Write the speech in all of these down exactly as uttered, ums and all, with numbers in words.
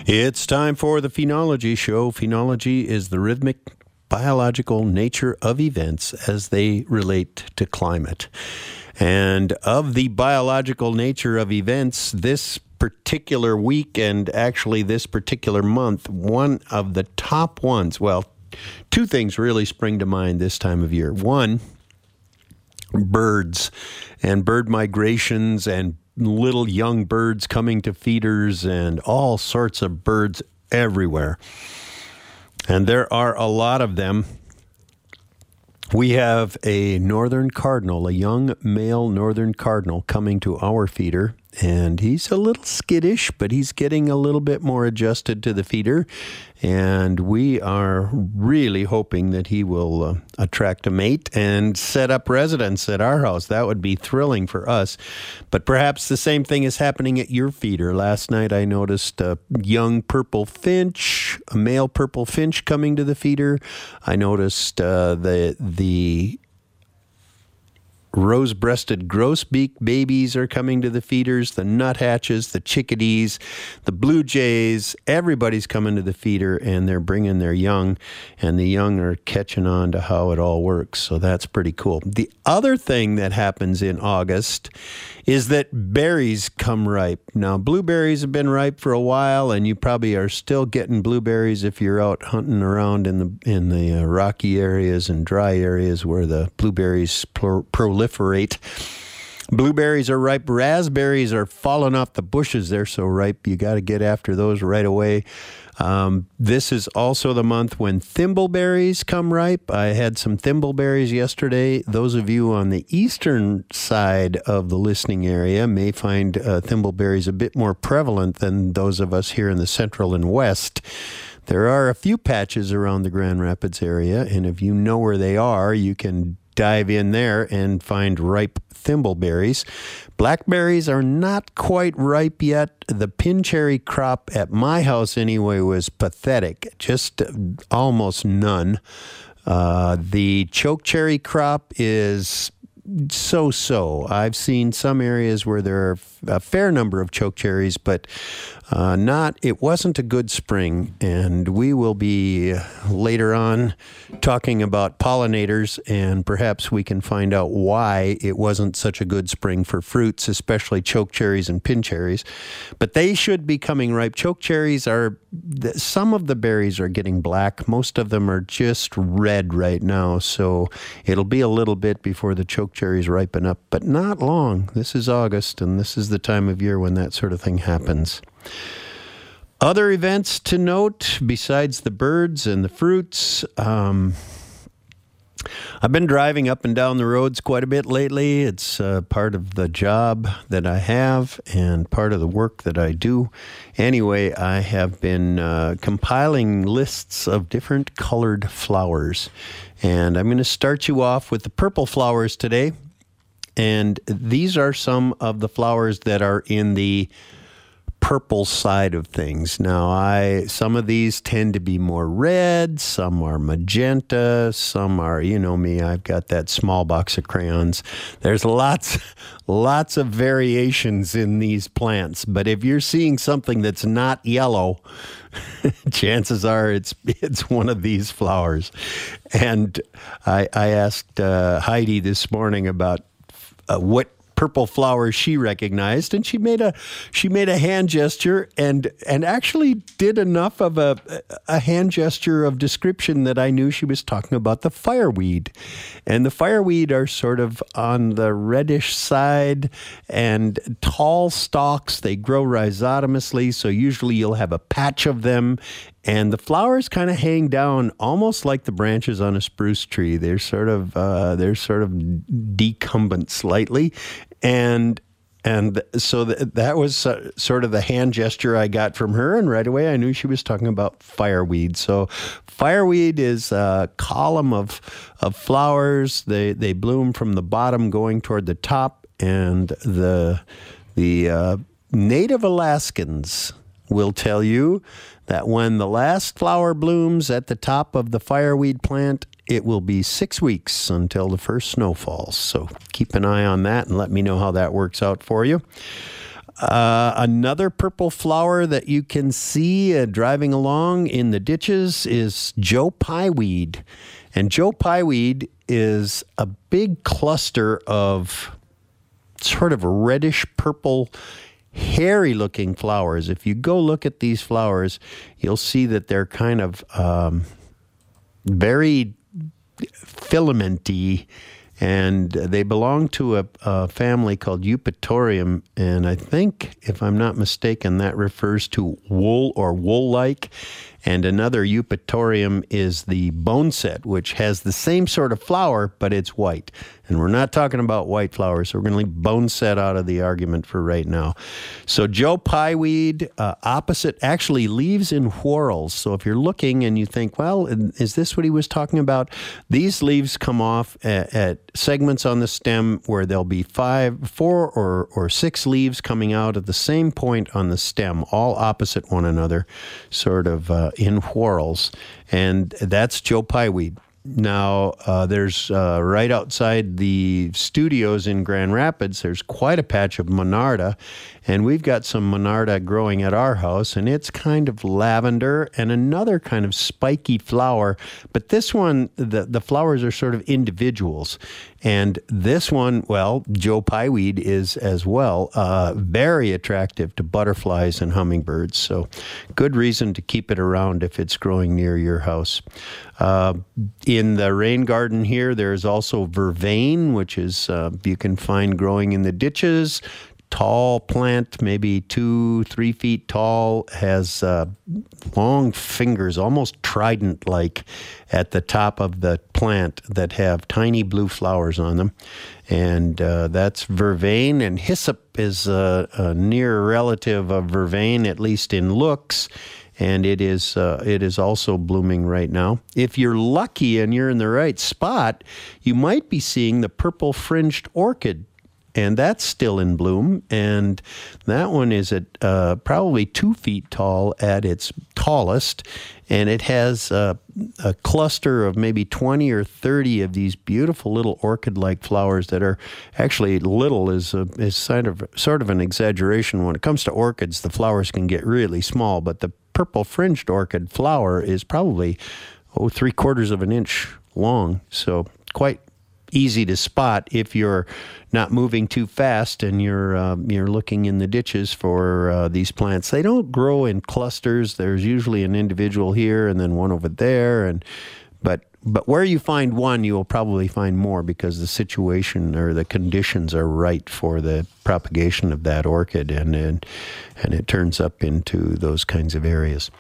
It's time for the Phenology Show. Phenology is the rhythmic, biological nature of events as they relate to climate. And of the biological nature of events, this particular week and actually this particular month, one of the top ones, well, two things really spring to mind this time of year. One, birds and bird migrations and little young birds coming to feeders and all sorts of birds everywhere. And there are a lot of them. We have a northern cardinal, a young male northern cardinal coming to our feeder, and he's a little skittish, but he's getting a little bit more adjusted to the feeder, and we are really hoping that he will uh, attract a mate and set up residence at our house. That would be thrilling for us, but perhaps the same thing is happening at your feeder. Last night I noticed a young purple finch, a male purple finch coming to the feeder. I noticed uh, the the rose-breasted grosbeak babies are coming to the feeders, the nuthatches, the chickadees, the blue jays, everybody's coming to the feeder and they're bringing their young, and the young are catching on to how it all works. So that's pretty cool. The other thing that happens in August is that berries come ripe. Now, blueberries have been ripe for a while, and you probably are still getting blueberries if you're out hunting around in the in the uh, rocky areas and dry areas where the blueberries pro- proliferate. Blueberries are ripe. Raspberries are falling off the bushes. They're so ripe, you got to get after those right away. Um, this is also the month when thimbleberries come ripe. I had some thimbleberries yesterday. Those of you on the eastern side of the listening area may find uh, thimbleberries a bit more prevalent than those of us here in the central and west. There are a few patches around the Grand Rapids area, and if you know where they are, you can dive in there and find ripe thimbleberries. Blackberries are not quite ripe yet. The pin cherry crop at my house anyway was pathetic, just almost none. Uh, the choke cherry crop is so-so. I've seen some areas where there are a fair number of choke cherries, but uh, not. It wasn't a good spring, and we will be later on talking about pollinators, and perhaps we can find out why it wasn't such a good spring for fruits, especially choke cherries and pin cherries. But they should be coming ripe. Choke cherries are, some of the berries are getting black. Most of them are just red right now, so it'll be a little bit before the choke cherries ripen up, but not long. This is August, and this is the time of year when that sort of thing happens. Other events to note besides the birds and the fruits. Um, I've been driving up and down the roads quite a bit lately. It's uh, part of the job that I have and part of the work that I do. Anyway, I have been uh, compiling lists of different colored flowers. And I'm going to start you off with the purple flowers today. And these are some of the flowers that are in the purple side of things. Now, I some of these tend to be more red, some are magenta, some are, you know me, I've got that small box of crayons. There's lots, lots of variations in these plants, but if you're seeing something that's not yellow, chances are it's it's one of these flowers. And I, I asked uh, Heidi this morning about uh, what purple flowers she recognized, and she made a she made a hand gesture and and actually did enough of a a hand gesture of description that I knew she was talking about the fireweed. And the fireweed are sort of on the reddish side and tall stalks. They grow rhizotomously, so usually you'll have a patch of them. And the flowers kind of hang down almost like the branches on a spruce tree. They're sort of uh, they're sort of decumbent slightly, and and so th- that was uh, sort of the hand gesture I got from her. And right away, I knew she was talking about fireweed. So fireweed is a column of of flowers. They they bloom from the bottom going toward the top, and the the uh, native Alaskans will tell you that when the last flower blooms at the top of the fireweed plant, it will be six weeks until the first snow falls. So keep an eye on that and let me know how that works out for you. Uh, another purple flower that you can see uh, driving along in the ditches is Joe Pyeweed. And Joe Pyeweed is a big cluster of sort of reddish purple, hairy looking flowers. If you go look at these flowers, you'll see that they're kind of um, very filamenty, and they belong to a, a family called Eupatorium, and I think, if I'm not mistaken, that refers to wool or wool-like. And another Eupatorium is the boneset, which has the same sort of flower, but it's white. And we're not talking about white flowers, so we're going to leave boneset out of the argument for right now. So Joe Pyeweed, uh, opposite, actually leaves in whorls. So if you're looking and you think, well, is this what he was talking about? These leaves come off at, at segments on the stem where there'll be five, four or, or six leaves coming out at the same point on the stem, all opposite one another, sort of uh, in whorls. And that's Joe Pyeweed. Now, uh, there's uh, right outside the studios in Grand Rapids, there's quite a patch of Monarda, and we've got some Monarda growing at our house, and it's kind of lavender and another kind of spiky flower. But this one, the, the flowers are sort of individuals. And this one, well, Joe Pyeweed is as well uh, very attractive to butterflies and hummingbirds. So good reason to keep it around if it's growing near your house. Uh, in the rain garden here, there's also vervain, which is uh, you can find growing in the ditches. Tall plant, maybe two, three feet tall, has uh, long fingers, almost trident-like, at the top of the plant that have tiny blue flowers on them. And uh, that's vervain, and hyssop is a, a near relative of vervain, at least in looks. And it is uh, it is also blooming right now. If you're lucky and you're in the right spot, you might be seeing the purple fringed orchid. And that's still in bloom, and that one is at uh, probably two feet tall at its tallest, and it has uh, a cluster of maybe twenty or thirty of these beautiful little orchid-like flowers that are actually little is a, is sort of sort of an exaggeration. When it comes to orchids, the flowers can get really small, but the purple fringed orchid flower is probably oh three quarters of an inch long, so quite easy to spot if you're not moving too fast and you're uh, you're looking in the ditches for uh, these plants. They don't grow in clusters. There's usually an individual here and then one over there, and but but where you find one, you will probably find more because the situation or the conditions are right for the propagation of that orchid, and and, and it turns up into those kinds of areas.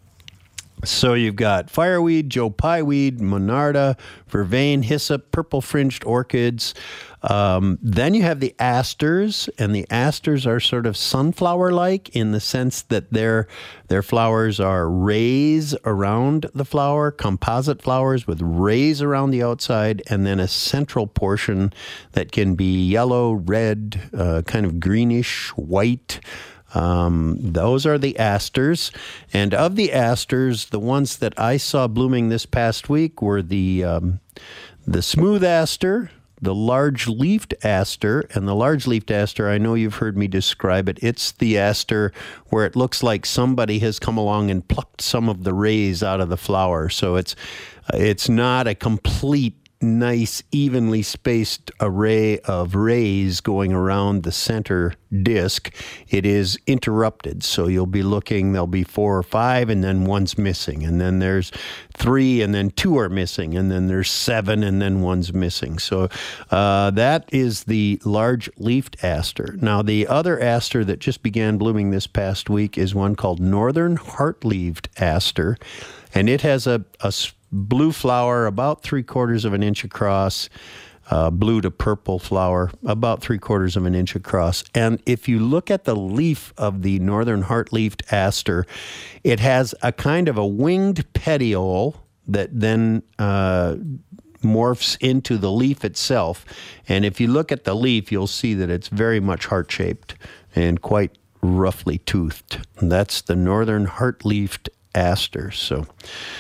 So you've got fireweed, Joe Pyeweed, Monarda, vervain, hyssop, purple fringed orchids. Um, then you have the asters, and the asters are sort of sunflower-like in the sense that their their flowers are rays around the flower, composite flowers with rays around the outside, and then a central portion that can be yellow, red, uh, kind of greenish, white. Um, those are the asters. And of the asters, the ones that I saw blooming this past week were the um, the smooth aster, the large-leafed aster, and the large-leafed aster, I know you've heard me describe it. It's the aster where it looks like somebody has come along and plucked some of the rays out of the flower. So it's it's not a complete nice, evenly spaced array of rays going around the center disc. It is interrupted. So you'll be looking, there'll be four or five, and then one's missing. And then there's three, and then two are missing. And then there's seven, and then one's missing. So uh, that is the large-leafed aster. Now, the other aster that just began blooming this past week is one called Northern Heart-Leaved Aster. And it has a, a blue flower about three quarters of an inch across, uh, blue to purple flower about three quarters of an inch across. And if you look at the leaf of the Northern Heart-Leaved Aster, it has a kind of a winged petiole that then uh, morphs into the leaf itself. And if you look at the leaf, you'll see that it's very much heart-shaped and quite roughly toothed. And that's the Northern Heart-Leaved Aster. So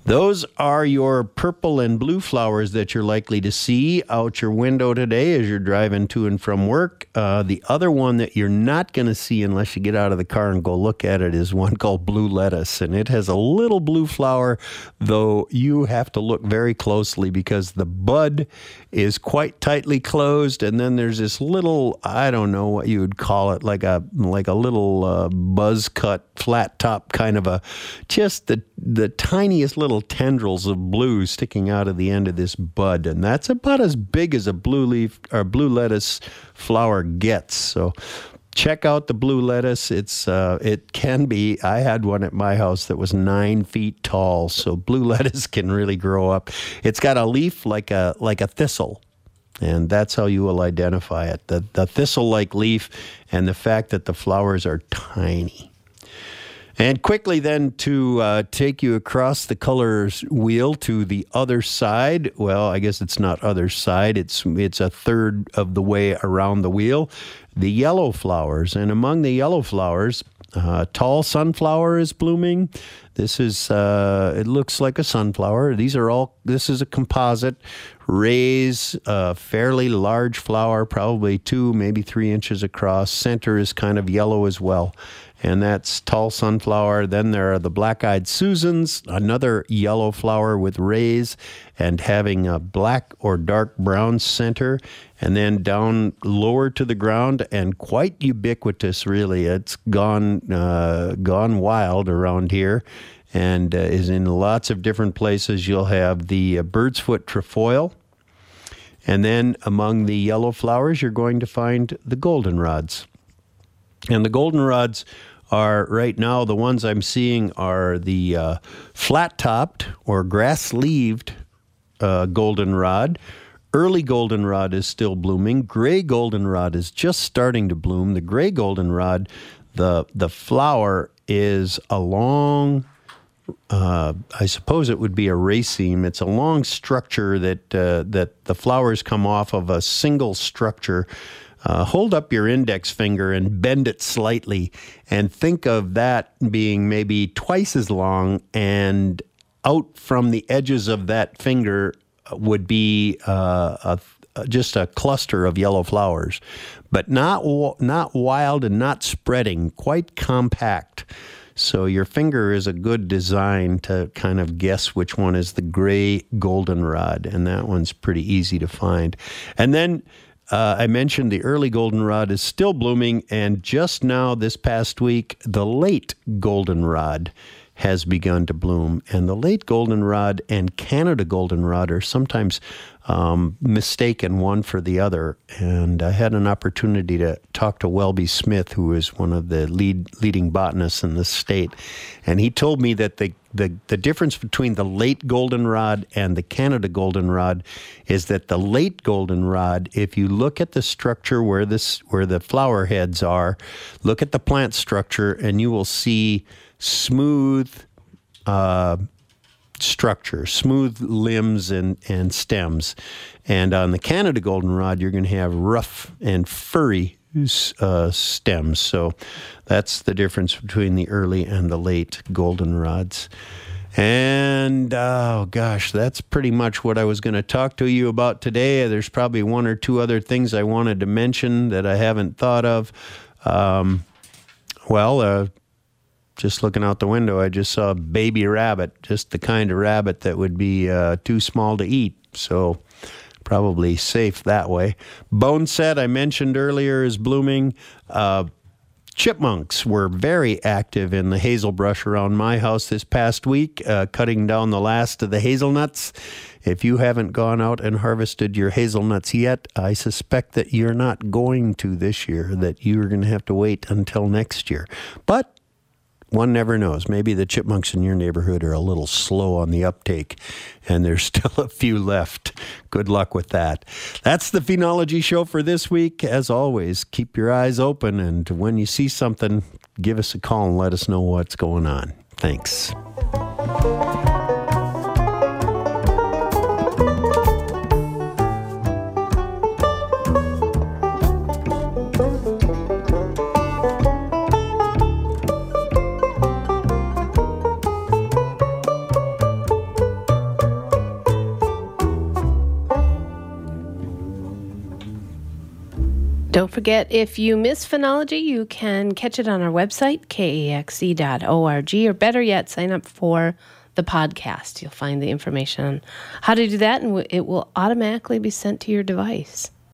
Those are your purple and blue flowers that you're likely to see out your window today as you're driving to and from work. Uh, the other one that you're not going to see unless you get out of the car and go look at it is one called blue lettuce. And it has a little blue flower, though you have to look very closely because the bud is quite tightly closed. And then there's this little, I don't know what you would call it, like a like a little uh, buzz cut, flat top kind of a, just the, the tiniest little tendrils of blue sticking out of the end of this bud, and that's about as big as a blue leaf or blue lettuce flower gets. So check out the blue lettuce. It's uh, it can be. I had one at my house that was nine feet tall. So blue lettuce can really grow up. It's got a leaf like a like a thistle. And that's how you will identify it. The the thistle-like leaf and the fact that the flowers are tiny. And quickly then to uh, take you across the colors wheel to the other side. Well, I guess it's not other side. It's it's a third of the way around the wheel. The yellow flowers. And among the yellow flowers, uh, tall sunflower is blooming. This is, uh, it looks like a sunflower. These are all, this is a composite. Rays, a fairly large flower, probably two, maybe three inches across. Center is kind of yellow as well. And that's tall sunflower. Then there are the black-eyed Susans, another yellow flower with rays and having a black or dark brown center. And then down lower to the ground and quite ubiquitous, really. It's gone uh, gone wild around here and uh, is in lots of different places. You'll have the uh, bird's foot trefoil. And then among the yellow flowers, you're going to find the goldenrods. And the goldenrods are right now, the ones I'm seeing are the uh, flat-topped or grass-leaved uh, goldenrod. Early goldenrod is still blooming. Gray goldenrod is just starting to bloom. The gray goldenrod, the the flower is a long, uh, I suppose it would be a raceme. It's a long structure that uh, that the flowers come off of a single structure. Uh, hold up your index finger and bend it slightly and think of that being maybe twice as long, and out from the edges of that finger would be uh, a, just a cluster of yellow flowers, but not not wild and not spreading, quite compact. So your finger is a good design to kind of guess which one is the gray goldenrod, and that one's pretty easy to find. And then Uh, I mentioned the early goldenrod is still blooming, and just now this past week, the late goldenrod has begun to bloom. And the late goldenrod and Canada goldenrod are sometimes um, mistaken one for the other. And I had an opportunity to talk to Welby Smith, who is one of the lead leading botanists in the state. And he told me that the The, the difference between the late goldenrod and the Canada goldenrod is that the late goldenrod, if you look at the structure where this where the flower heads are, look at the plant structure, and you will see smooth uh, structure, smooth limbs and, and stems. And on the Canada goldenrod, you're going to have rough and furry Uh, stems. So that's the difference between the early and the late goldenrods. And, oh gosh, that's pretty much what I was going to talk to you about today. There's probably one or two other things I wanted to mention that I haven't thought of. Um, well, uh, just looking out the window, I just saw a baby rabbit, just the kind of rabbit that would be uh, too small to eat. So probably safe that way. Boneset, I mentioned earlier, is blooming. Uh, chipmunks were very active in the hazel brush around my house this past week, uh, cutting down the last of the hazelnuts. If you haven't gone out and harvested your hazelnuts yet, I suspect that you're not going to this year, that you're going to have to wait until next year. But one never knows. Maybe the chipmunks in your neighborhood are a little slow on the uptake, and there's still a few left. Good luck with that. That's the Phenology Show for this week. As always, keep your eyes open, and when you see something, give us a call and let us know what's going on. Thanks. Don't forget, if you miss phenology, you can catch it on our website, K A X E dot org, or better yet, sign up for the podcast. You'll find the information on how to do that, and it will automatically be sent to your device.